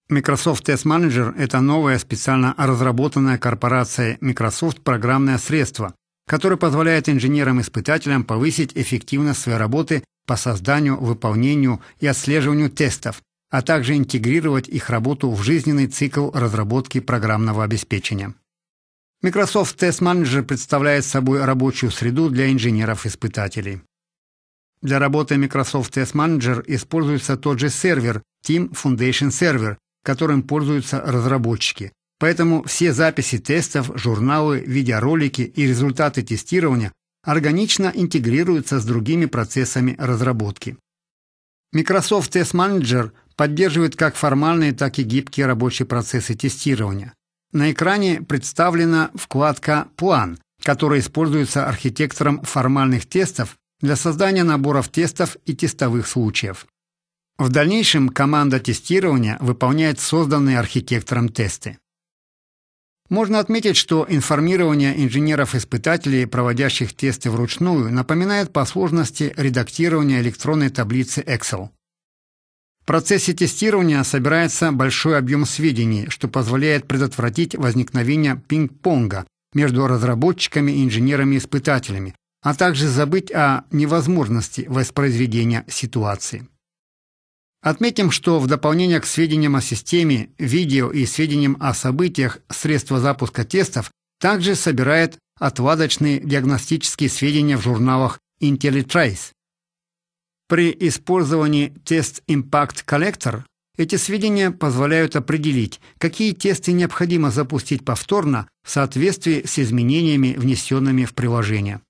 Microsoft Test Manager – это новое специально разработанное корпорацией Microsoft программное средство, которое позволяет инженерам-испытателям повысить эффективность своей работы по созданию, выполнению и отслеживанию тестов, а также интегрировать их работу в жизненный цикл разработки программного обеспечения. Microsoft Test Manager представляет собой рабочую среду для инженеров-испытателей. Для работы Microsoft Test Manager используется тот же сервер Team Foundation Server, которым пользуются разработчики. Поэтому все записи тестов, журналы, видеоролики и результаты тестирования органично интегрируются с другими процессами разработки. Microsoft Test Manager поддерживает как формальные, так и гибкие рабочие процессы тестирования. На экране представлена вкладка «План», которая используется архитектором формальных тестов для создания наборов тестов и тестовых случаев. В дальнейшем команда тестирования выполняет созданные архитектором тесты. Можно отметить, что информирование инженеров-испытателей, проводящих тесты вручную, напоминает по сложности редактирование электронной таблицы Excel. В процессе тестирования собирается большой объем сведений, что позволяет предотвратить возникновение пинг-понга между разработчиками и инженерами-испытателями, а также забыть о невозможности воспроизведения ситуации. Отметим, что в дополнение к сведениям о системе, видео и сведениям о событиях средства запуска тестов также собирает отладочные диагностические сведения в журналах IntelliTrace. При использовании Test Impact Collector эти сведения позволяют определить, какие тесты необходимо запустить повторно в соответствии с изменениями, внесенными в приложение.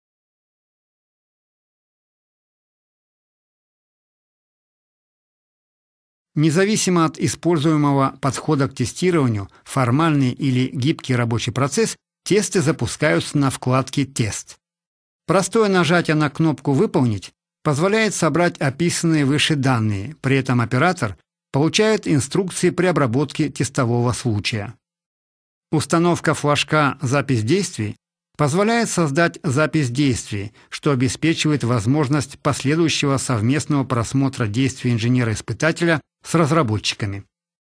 Независимо от используемого подхода к тестированию, формальный или гибкий рабочий процесс, тесты запускаются на вкладке «Тест». Простое нажатие на кнопку «Выполнить» позволяет собрать описанные выше данные, при этом оператор получает инструкции при обработке тестового случая. Установка флажка «Запись действий» позволяет создать запись действий, что обеспечивает возможность последующего совместного просмотра действий инженера-испытателя с разработчиками.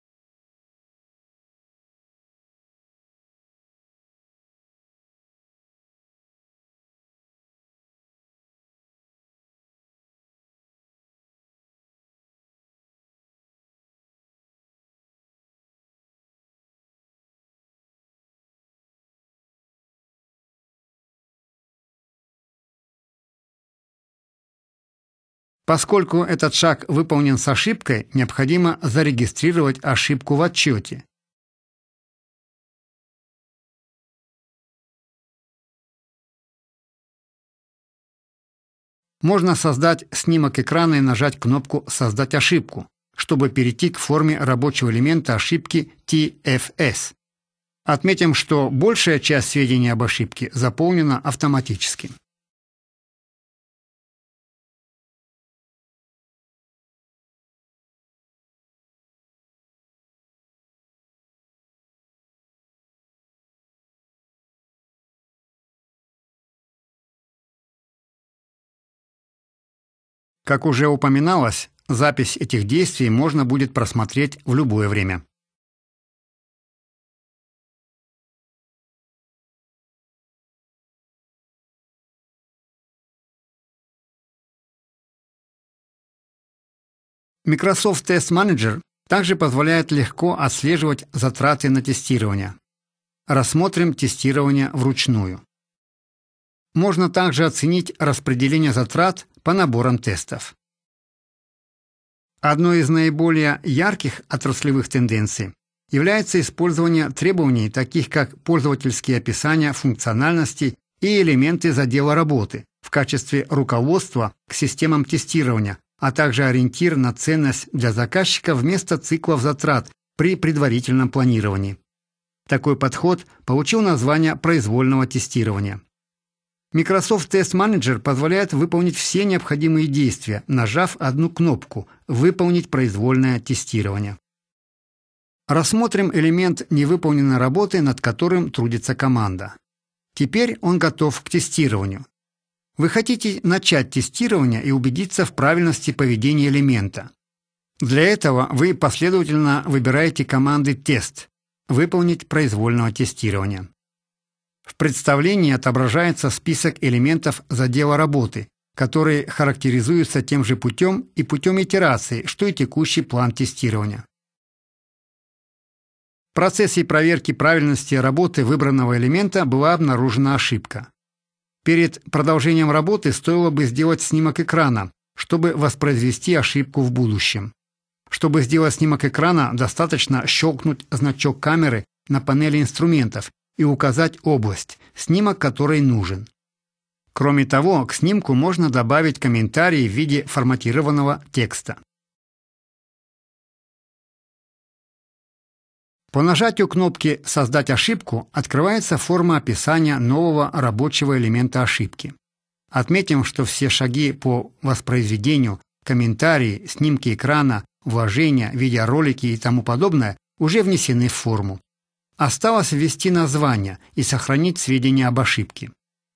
Поскольку этот шаг выполнен с ошибкой, необходимо зарегистрировать ошибку в отчете. Можно создать снимок экрана и нажать кнопку «Создать ошибку», чтобы перейти к форме рабочего элемента ошибки TFS. Отметим, что большая часть сведений об ошибке заполнена автоматически. Как уже упоминалось, запись этих действий можно будет просмотреть в любое время. Microsoft Test Manager также позволяет легко отслеживать затраты на тестирование. Рассмотрим тестирование вручную. Можно также оценить распределение затрат по наборам тестов. Одной из наиболее ярких отраслевых тенденций является использование требований, таких как пользовательские описания функциональностей и элементы задела работы в качестве руководства к системам тестирования, а также ориентир на ценность для заказчика вместо циклов затрат при предварительном планировании. Такой подход получил название произвольного тестирования. Microsoft Test Manager позволяет выполнить все необходимые действия, нажав одну кнопку «Выполнить произвольное тестирование». Рассмотрим элемент невыполненной работы, над которым трудится команда. Теперь он готов к тестированию. Вы хотите начать тестирование и убедиться в правильности поведения элемента. Для этого вы последовательно выбираете команды «Тест», «Выполнить произвольного тестирования». В представлении отображается список элементов задела работы, которые характеризуются тем же путем и путем итерации, что и текущий план тестирования. В процессе проверки правильности работы выбранного элемента была обнаружена ошибка. Перед продолжением работы стоило бы сделать снимок экрана, чтобы воспроизвести ошибку в будущем. Чтобы сделать снимок экрана, достаточно щелкнуть значок камеры на панели инструментов и указать область, снимок которой нужен. Кроме того, к снимку можно добавить комментарии в виде форматированного текста. По нажатию кнопки «Создать ошибку» открывается форма описания нового рабочего элемента ошибки. Отметим, что все шаги по воспроизведению, комментарии, снимки экрана, вложения, видеоролики и тому подобное уже внесены в форму. Осталось ввести название и сохранить сведения об ошибке.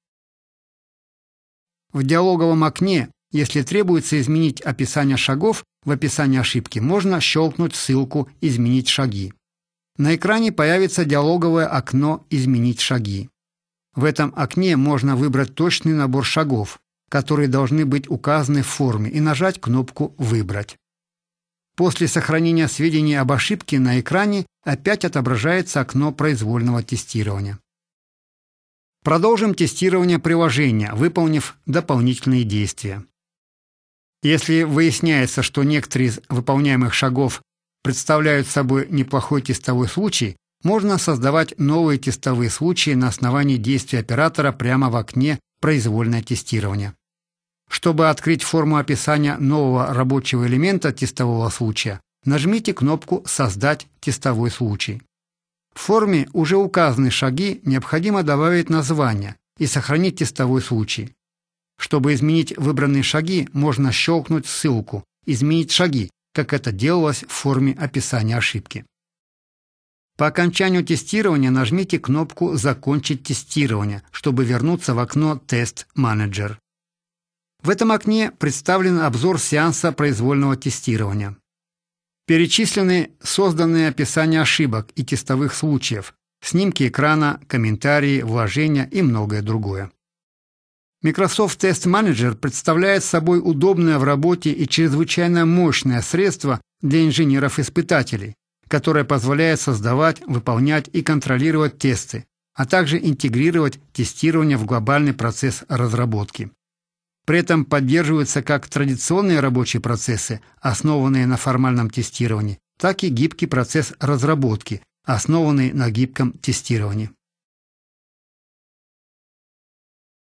В диалоговом окне, если требуется изменить описание шагов в описании ошибки, можно щелкнуть ссылку «Изменить шаги». На экране появится диалоговое окно «Изменить шаги». В этом окне можно выбрать точный набор шагов, которые должны быть указаны в форме, и нажать кнопку «Выбрать». После сохранения сведений об ошибке на экране опять отображается окно произвольного тестирования. Продолжим тестирование приложения, выполнив дополнительные действия. Если выясняется, что некоторые из выполняемых шагов представляют собой неплохой тестовой случай, можно создавать новые тестовые случаи на основании действий оператора прямо в окне «Произвольное тестирование». Чтобы открыть форму описания нового рабочего элемента тестового случая, нажмите кнопку «Создать тестовой случай». В форме уже указаны шаги, необходимо добавить название и сохранить тестовой случай. Чтобы изменить выбранные шаги, можно щелкнуть ссылку «Изменить шаги», как это делалось в форме описания ошибки. По окончанию тестирования нажмите кнопку «Закончить тестирование», чтобы вернуться в окно «Тест Менеджер». В этом окне представлен обзор сеанса произвольного тестирования. Перечислены созданные описания ошибок и тестовых случаев, снимки экрана, комментарии, вложения и многое другое. Microsoft Test Manager представляет собой удобное в работе и чрезвычайно мощное средство для инженеров-испытателей, которое позволяет создавать, выполнять и контролировать тесты, а также интегрировать тестирование в глобальный процесс разработки. При этом поддерживаются как традиционные рабочие процессы, основанные на формальном тестировании, так и гибкий процесс разработки, основанный на гибком тестировании.